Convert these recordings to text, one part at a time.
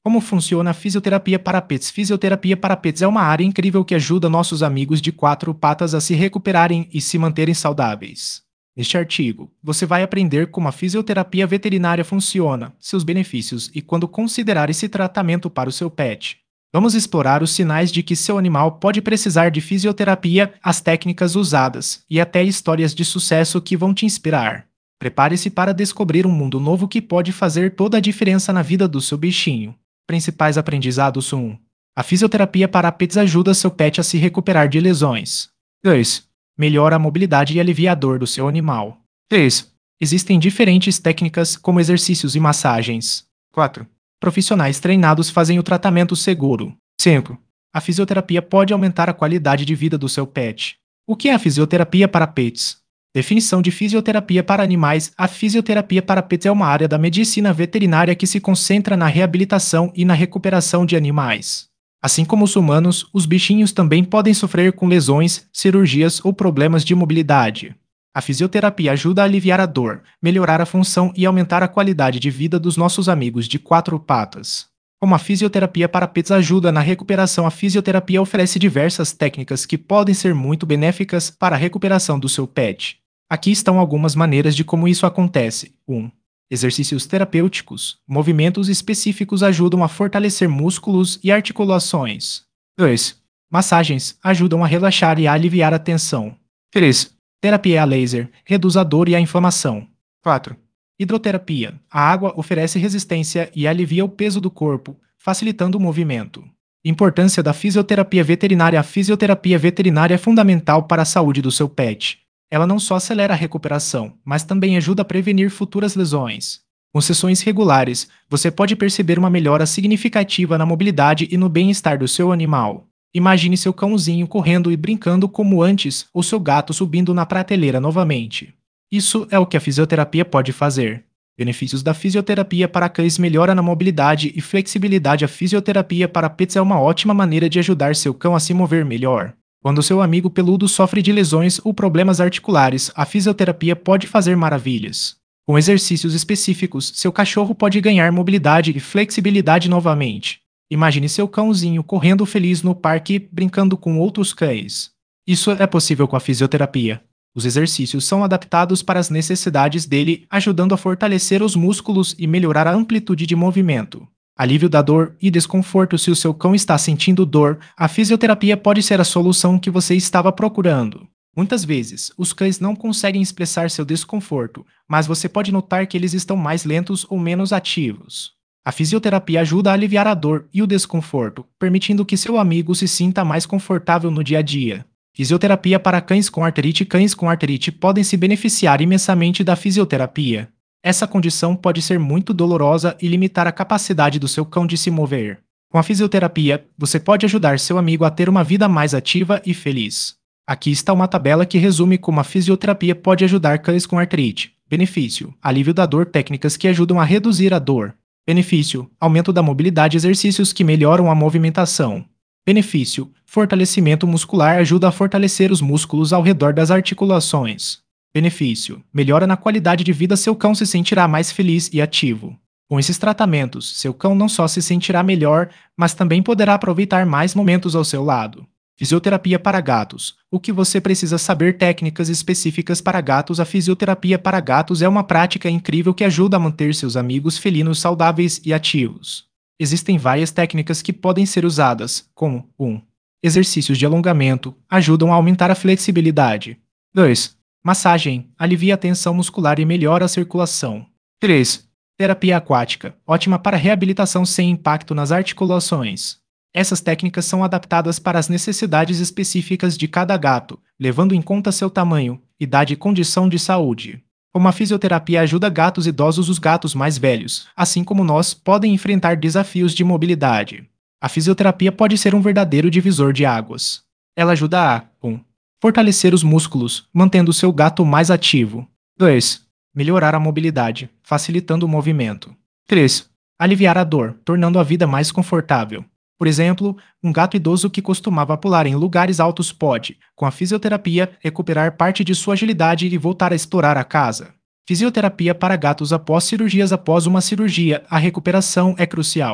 Como funciona a fisioterapia para pets? Fisioterapia para pets é uma área incrível que ajuda nossos amigos de quatro patas a se recuperarem e se manterem saudáveis. Neste artigo, você vai aprender como a fisioterapia veterinária funciona, seus benefícios e quando considerar esse tratamento para o seu pet. Vamos explorar os sinais de que seu animal pode precisar de fisioterapia, as técnicas usadas e até histórias de sucesso que vão te inspirar. Prepare-se para descobrir um mundo novo que pode fazer toda a diferença na vida do seu bichinho. Principais aprendizados 1. A fisioterapia para pets ajuda seu pet a se recuperar de lesões. 2. Melhora a mobilidade e alivia a dor do seu animal. 3. Existem diferentes técnicas, como exercícios e massagens. 4. Profissionais treinados fazem o tratamento seguro. 5. A fisioterapia pode aumentar a qualidade de vida do seu pet. O que é a fisioterapia para pets? Definição de fisioterapia para animais. A fisioterapia para pets é uma área da medicina veterinária que se concentra na reabilitação e na recuperação de animais. Assim como os humanos, os bichinhos também podem sofrer com lesões, cirurgias ou problemas de mobilidade. A fisioterapia ajuda a aliviar a dor, melhorar a função e aumentar a qualidade de vida dos nossos amigos de quatro patas. Como a fisioterapia para pets ajuda na recuperação, a fisioterapia oferece diversas técnicas que podem ser muito benéficas para a recuperação do seu pet. Aqui estão algumas maneiras de como isso acontece. 1. Exercícios terapêuticos. Movimentos específicos ajudam a fortalecer músculos e articulações. 2. Massagens ajudam a relaxar e a aliviar a tensão. 3. Terapia a laser reduz a dor e a inflamação. 4. Hidroterapia. A água oferece resistência e alivia o peso do corpo, facilitando o movimento. Importância da fisioterapia veterinária. A fisioterapia veterinária é fundamental para a saúde do seu pet. Ela não só acelera a recuperação, mas também ajuda a prevenir futuras lesões. Com sessões regulares, você pode perceber uma melhora significativa na mobilidade e no bem-estar do seu animal. Imagine seu cãozinho correndo e brincando como antes, ou seu gato subindo na prateleira novamente. Isso é o que a fisioterapia pode fazer. Benefícios da fisioterapia para cães: melhora na mobilidade e flexibilidade. A fisioterapia para pets é uma ótima maneira de ajudar seu cão a se mover melhor. Quando seu amigo peludo sofre de lesões ou problemas articulares, a fisioterapia pode fazer maravilhas. Com exercícios específicos, seu cachorro pode ganhar mobilidade e flexibilidade novamente. Imagine seu cãozinho correndo feliz no parque, brincando com outros cães. Isso é possível com a fisioterapia. Os exercícios são adaptados para as necessidades dele, ajudando a fortalecer os músculos e melhorar a amplitude de movimento. Alívio da dor e desconforto. Se o seu cão está sentindo dor, a fisioterapia pode ser a solução que você estava procurando. Muitas vezes, os cães não conseguem expressar seu desconforto, mas você pode notar que eles estão mais lentos ou menos ativos. A fisioterapia ajuda a aliviar a dor e o desconforto, permitindo que seu amigo se sinta mais confortável no dia a dia. Fisioterapia para cães com artrite. Cães com artrite podem se beneficiar imensamente da fisioterapia. Essa condição pode ser muito dolorosa e limitar a capacidade do seu cão de se mover. Com a fisioterapia, você pode ajudar seu amigo a ter uma vida mais ativa e feliz. Aqui está uma tabela que resume como a fisioterapia pode ajudar cães com artrite. Benefício: alívio da dor, técnicas que ajudam a reduzir a dor. Benefício: aumento da mobilidade, exercícios que melhoram a movimentação. Benefício: fortalecimento muscular, ajuda a fortalecer os músculos ao redor das articulações. Benefício: melhora na qualidade de vida, seu cão se sentirá mais feliz e ativo. Com esses tratamentos, seu cão não só se sentirá melhor, mas também poderá aproveitar mais momentos ao seu lado. Fisioterapia para gatos. O que você precisa saber: técnicas específicas para gatos. A fisioterapia para gatos é uma prática incrível que ajuda a manter seus amigos felinos saudáveis e ativos. Existem várias técnicas que podem ser usadas, como 1. Exercícios de alongamento ajudam a aumentar a flexibilidade. 2. Massagem alivia a tensão muscular e melhora a circulação. 3. Terapia aquática ótima para reabilitação sem impacto nas articulações. Essas técnicas são adaptadas para as necessidades específicas de cada gato, levando em conta seu tamanho, idade e condição de saúde. Como a fisioterapia ajuda gatos idosos, os gatos mais velhos, assim como nós, podem enfrentar desafios de mobilidade. A fisioterapia pode ser um verdadeiro divisor de águas. Ela ajuda a 1. Fortalecer os músculos, mantendo seu gato mais ativo. 2. Melhorar a mobilidade, facilitando o movimento. 3. Aliviar a dor, tornando a vida mais confortável. Por exemplo, um gato idoso que costumava pular em lugares altos pode, com a fisioterapia, recuperar parte de sua agilidade e voltar a explorar a casa. Fisioterapia para gatos após cirurgias. Após uma cirurgia, a recuperação é crucial.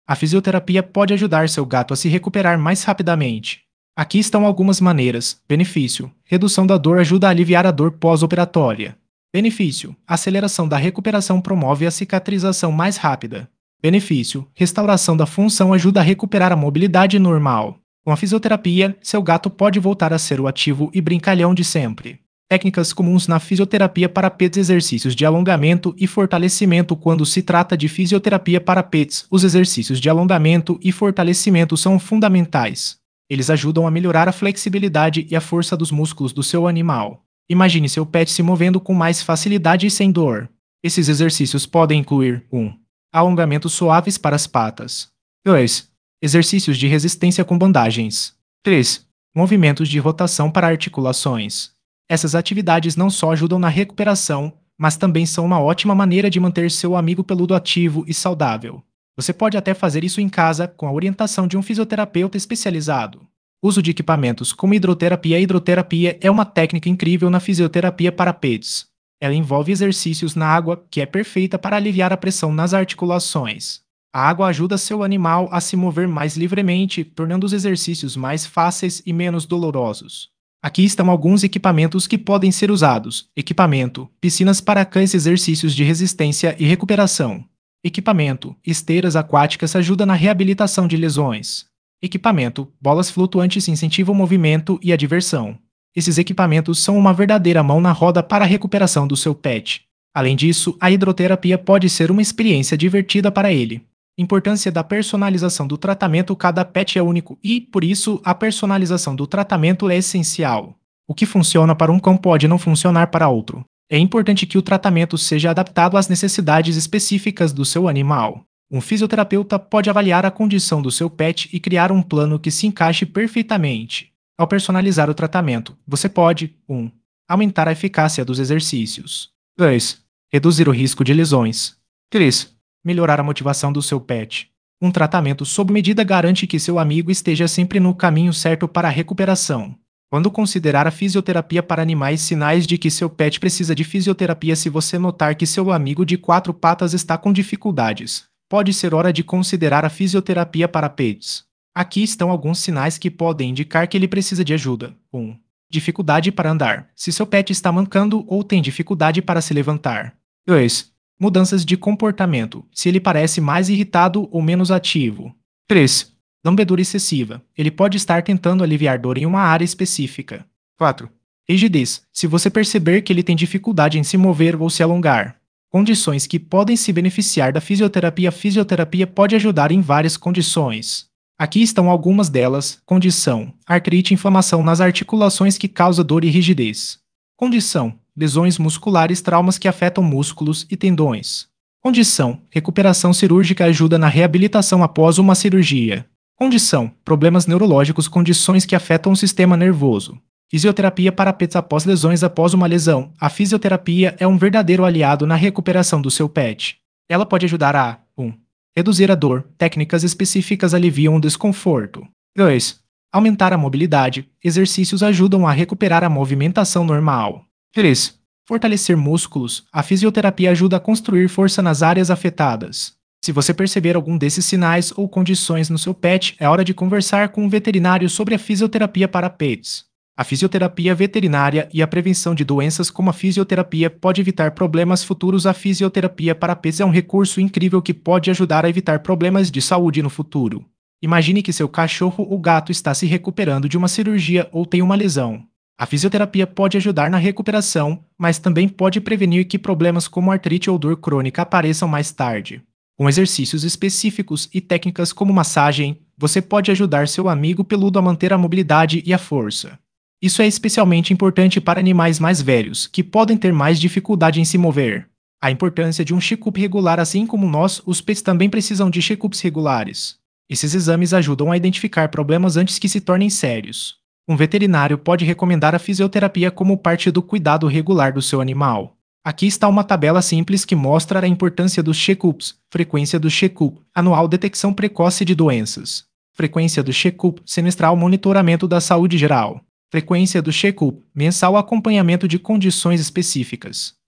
A fisioterapia pode ajudar seu gato a se recuperar mais rapidamente. Aqui estão algumas maneiras. Benefício: redução da dor ajuda a aliviar a dor pós-operatória. Benefício: aceleração da recuperação promove a cicatrização mais rápida. Benefício: restauração da função ajuda a recuperar a mobilidade normal. Com a fisioterapia, seu gato pode voltar a ser o ativo e brincalhão de sempre. Técnicas comuns na fisioterapia para pets: exercícios de alongamento e fortalecimento. Quando se trata de fisioterapia para pets, os exercícios de alongamento e fortalecimento são fundamentais. Eles ajudam a melhorar a flexibilidade e a força dos músculos do seu animal. Imagine seu pet se movendo com mais facilidade e sem dor. Esses exercícios podem incluir 1. Alongamentos suaves para as patas. 2. Exercícios de resistência com bandagens. 3. Movimentos de rotação para articulações. Essas atividades não só ajudam na recuperação, mas também são uma ótima maneira de manter seu amigo peludo ativo e saudável. Você pode até fazer isso em casa com a orientação de um fisioterapeuta especializado. Uso de equipamentos como hidroterapia. A hidroterapia é uma técnica incrível na fisioterapia para pets. Ela envolve exercícios na água, que é perfeita para aliviar a pressão nas articulações. A água ajuda seu animal a se mover mais livremente, tornando os exercícios mais fáceis e menos dolorosos. Aqui estão alguns equipamentos que podem ser usados. Equipamento: piscinas para cães, exercícios de resistência e recuperação. Equipamento: esteiras aquáticas, ajuda na reabilitação de lesões. Equipamento: bolas flutuantes, incentivam o movimento e a diversão. Esses equipamentos são uma verdadeira mão na roda para a recuperação do seu pet. Além disso, a hidroterapia pode ser uma experiência divertida para ele. Importância da personalização do tratamento: cada pet é único e, por isso, a personalização do tratamento é essencial. O que funciona para um cão pode não funcionar para outro. É importante que o tratamento seja adaptado às necessidades específicas do seu animal. Um fisioterapeuta pode avaliar a condição do seu pet e criar um plano que se encaixe perfeitamente. Ao personalizar o tratamento, você pode 1. Aumentar a eficácia dos exercícios. 2. Reduzir o risco de lesões. 3. Melhorar a motivação do seu pet. Um tratamento sob medida garante que seu amigo esteja sempre no caminho certo para a recuperação. Quando considerar a fisioterapia para animais: sinais de que seu pet precisa de fisioterapia. Se você notar que seu amigo de 4 patas está com dificuldades, pode ser hora de considerar a fisioterapia para pets. Aqui estão alguns sinais que podem indicar que ele precisa de ajuda. 1. Dificuldade para andar: se seu pet está mancando ou tem dificuldade para se levantar. 2. Mudanças de comportamento: se ele parece mais irritado ou menos ativo. 3. Lambedura excessiva: ele pode estar tentando aliviar dor em uma área específica. 4. Rigidez: se você perceber que ele tem dificuldade em se mover ou se alongar. Condições que podem se beneficiar da fisioterapia. A fisioterapia pode ajudar em várias condições. Aqui estão algumas delas. Condição: artrite, inflamação nas articulações que causa dor e rigidez. Condição: lesões musculares, traumas que afetam músculos e tendões. Condição: recuperação cirúrgica, ajuda na reabilitação após uma cirurgia. Condição: problemas neurológicos, condições que afetam o sistema nervoso. Fisioterapia para pets após lesões. Após uma lesão, a fisioterapia é um verdadeiro aliado na recuperação do seu pet. Ela pode ajudar a 1. Reduzir a dor. Técnicas específicas aliviam o desconforto. 2. Aumentar a mobilidade. Exercícios ajudam a recuperar a movimentação normal. 3. Fortalecer músculos. A fisioterapia ajuda a construir força nas áreas afetadas. Se você perceber algum desses sinais ou condições no seu pet, é hora de conversar com um veterinário sobre a fisioterapia para pets. A fisioterapia veterinária e a prevenção de doenças como a fisioterapia pode evitar problemas futuros. A fisioterapia para pets é um recurso incrível que pode ajudar a evitar problemas de saúde no futuro. Imagine que seu cachorro ou gato está se recuperando de uma cirurgia ou tem uma lesão. A fisioterapia pode ajudar na recuperação, mas também pode prevenir que problemas como artrite ou dor crônica apareçam mais tarde. Com exercícios específicos e técnicas como massagem, você pode ajudar seu amigo peludo a manter a mobilidade e a força. Isso é especialmente importante para animais mais velhos, que podem ter mais dificuldade em se mover. A importância de um check-up regular: assim como nós, os pets também precisam de check-ups regulares. Esses exames ajudam a identificar problemas antes que se tornem sérios. Um veterinário pode recomendar a fisioterapia como parte do cuidado regular do seu animal. Aqui está uma tabela simples que mostra a importância dos check-ups. Frequência do check-up anual: detecção precoce de doenças. Frequência do check-up semestral: monitoramento da saúde geral. Frequência do check-up mensal: acompanhamento de condições específicas.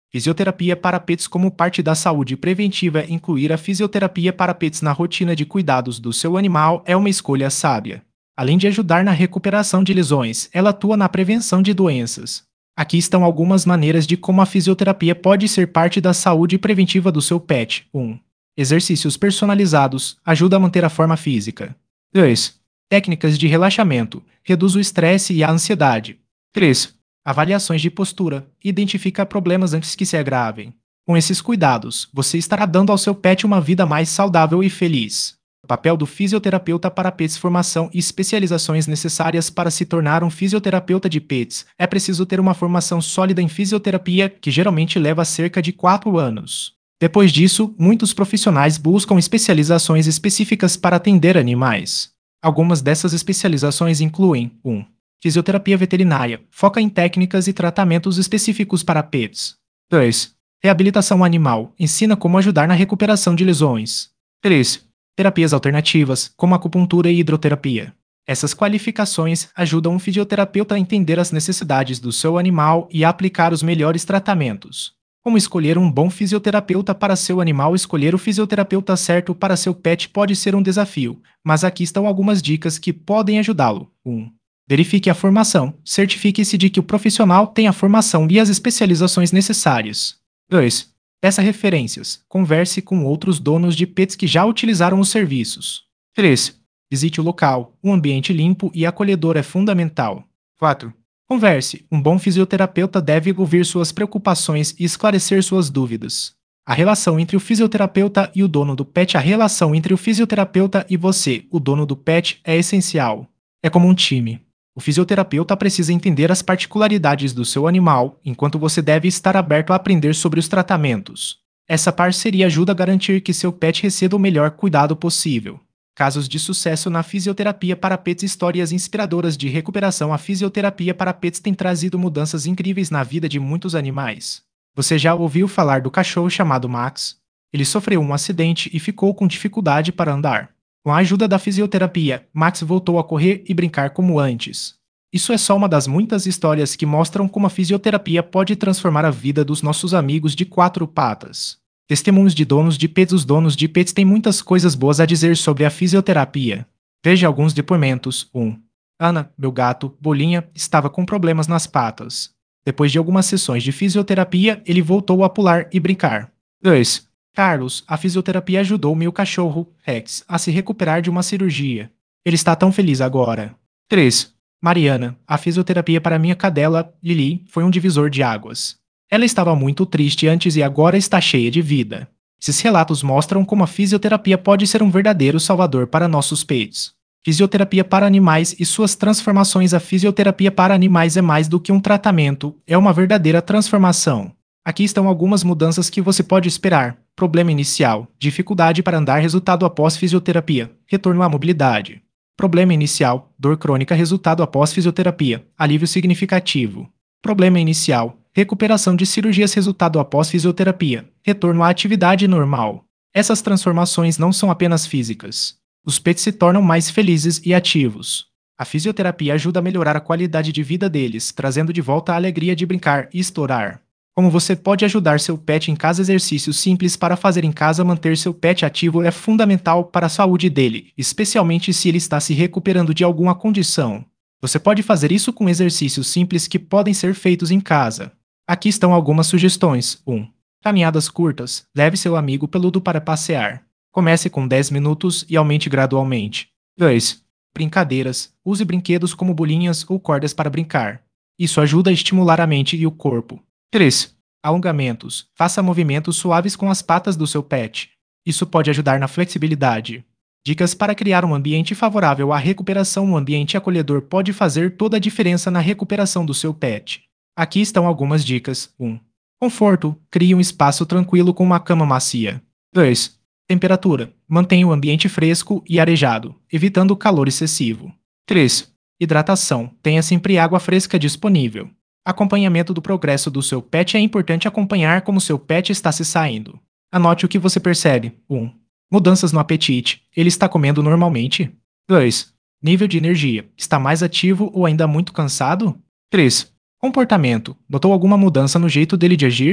Fisioterapia para pets como parte da saúde preventiva. Incluir a fisioterapia para pets na rotina de cuidados do seu animal é uma escolha sábia. Além de ajudar na recuperação de lesões, ela atua na prevenção de doenças. Aqui estão algumas maneiras de como a fisioterapia pode ser parte da saúde preventiva do seu pet. 1. Exercícios personalizados. Ajuda a manter a forma física. 2. Técnicas de relaxamento. Reduz o estresse e a ansiedade. 3. Avaliações de postura. Identifica problemas antes que se agravem. Com esses cuidados, você estará dando ao seu pet uma vida mais saudável e feliz. O papel do fisioterapeuta para pets: formação e especializações necessárias para se tornar um fisioterapeuta de pets. É preciso ter uma formação sólida em fisioterapia, que geralmente leva cerca de 4 anos. Depois disso, muitos profissionais buscam especializações específicas para atender animais. Algumas dessas especializações incluem: 1. Fisioterapia veterinária. Foca em técnicas e tratamentos específicos para pets. 2. Reabilitação animal. Ensina como ajudar na recuperação de lesões. 3. Terapias alternativas, como acupuntura e hidroterapia. Essas qualificações ajudam um fisioterapeuta a entender as necessidades do seu animal e a aplicar os melhores tratamentos. Como escolher um bom fisioterapeuta para seu animal? Escolher o fisioterapeuta certo para seu pet pode ser um desafio, mas aqui estão algumas dicas que podem ajudá-lo. 1. Verifique a formação. Certifique-se de que o profissional tem a formação e as especializações necessárias. 2. Peça referências. Converse com outros donos de pets que já utilizaram os serviços. 3. Visite o local. Um ambiente limpo e acolhedor é fundamental. 4. Converse. Um bom fisioterapeuta deve ouvir suas preocupações e esclarecer suas dúvidas. A relação entre o fisioterapeuta e o dono do pet. A relação entre o fisioterapeuta e você, o dono do pet, é essencial. É como um time. O fisioterapeuta precisa entender as particularidades do seu animal, enquanto você deve estar aberto a aprender sobre os tratamentos. Essa parceria ajuda a garantir que seu pet receba o melhor cuidado possível. Casos de sucesso na fisioterapia para pets. Histórias inspiradoras de recuperação. A fisioterapia para pets tem trazido mudanças incríveis na vida de muitos animais. Você já ouviu falar do cachorro chamado Max? Ele sofreu um acidente e ficou com dificuldade para andar. Com a ajuda da fisioterapia, Max voltou a correr e brincar como antes. Isso é só uma das muitas histórias que mostram como a fisioterapia pode transformar a vida dos nossos amigos de 4 patas. Testemunhos de donos de pets. Os donos de pets têm muitas coisas boas a dizer sobre a fisioterapia. Veja alguns depoimentos. 1. Ana, meu gato, Bolinha, estava com problemas nas patas. Depois de algumas sessões de fisioterapia, ele voltou a pular e brincar. 2. Carlos, a fisioterapia ajudou meu cachorro, Rex, a se recuperar de uma cirurgia. Ele está tão feliz agora. 3. Mariana, a fisioterapia para minha cadela, Lili, foi um divisor de águas. Ela estava muito triste antes e agora está cheia de vida. Esses relatos mostram como a fisioterapia pode ser um verdadeiro salvador para nossos pets. Fisioterapia para animais e suas transformações. A fisioterapia para animais é mais do que um tratamento, é uma verdadeira transformação. Aqui estão algumas mudanças que você pode esperar. Problema inicial: dificuldade para andar. Resultado após fisioterapia: retorno à mobilidade. Problema inicial: dor crônica. Resultado após fisioterapia: alívio significativo. Problema inicial: recuperação de cirurgias. Resultado após fisioterapia: retorno à atividade normal. Essas transformações não são apenas físicas. Os pets se tornam mais felizes e ativos. A fisioterapia ajuda a melhorar a qualidade de vida deles, trazendo de volta a alegria de brincar e explorar. Como você pode ajudar seu pet em casa? Exercícios simples para fazer em casa. Manter seu pet ativo é fundamental para a saúde dele, especialmente se ele está se recuperando de alguma condição. Você pode fazer isso com exercícios simples que podem ser feitos em casa. Aqui estão algumas sugestões. 1. Caminhadas curtas. Leve seu amigo peludo para passear. Comece com 10 minutos e aumente gradualmente. 2. Brincadeiras. Use brinquedos como bolinhas ou cordas para brincar. Isso ajuda a estimular a mente e o corpo. 3. Alongamentos. Faça movimentos suaves com as patas do seu pet. Isso pode ajudar na flexibilidade. Dicas para criar um ambiente favorável à recuperação. Um ambiente acolhedor pode fazer toda a diferença na recuperação do seu pet. Aqui estão algumas dicas. 1. Conforto. Crie um espaço tranquilo com uma cama macia. 2. Temperatura. Mantenha o ambiente fresco e arejado, evitando o calor excessivo. 3. Hidratação. Tenha sempre água fresca disponível. Acompanhamento do progresso do seu pet. É importante acompanhar como seu pet está se saindo. Anote o que você percebe. 1. Mudanças no apetite. Ele está comendo normalmente? 2. Nível de energia. Está mais ativo ou ainda muito cansado? 3. Comportamento. Notou alguma mudança no jeito dele de agir?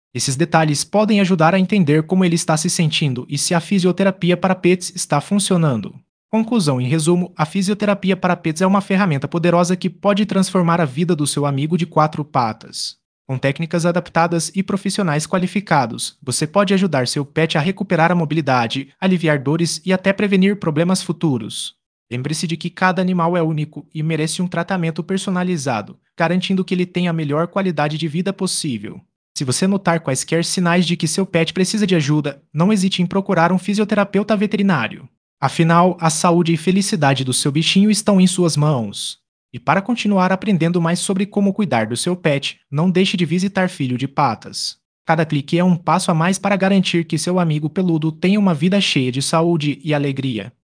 Esses detalhes podem ajudar a entender como ele está se sentindo e se a fisioterapia para pets está funcionando. Conclusão: em resumo, a fisioterapia para pets é uma ferramenta poderosa que pode transformar a vida do seu amigo de quatro patas. Com técnicas adaptadas e profissionais qualificados, você pode ajudar seu pet a recuperar a mobilidade, aliviar dores e até prevenir problemas futuros. Lembre-se de que cada animal é único e merece um tratamento personalizado, garantindo que ele tenha a melhor qualidade de vida possível. Se você notar quaisquer sinais de que seu pet precisa de ajuda, não hesite em procurar um fisioterapeuta veterinário. Afinal, a saúde e felicidade do seu bichinho estão em suas mãos. E para continuar aprendendo mais sobre como cuidar do seu pet, não deixe de visitar Filho de Patas. Cada clique é um passo a mais para garantir que seu amigo peludo tenha uma vida cheia de saúde e alegria.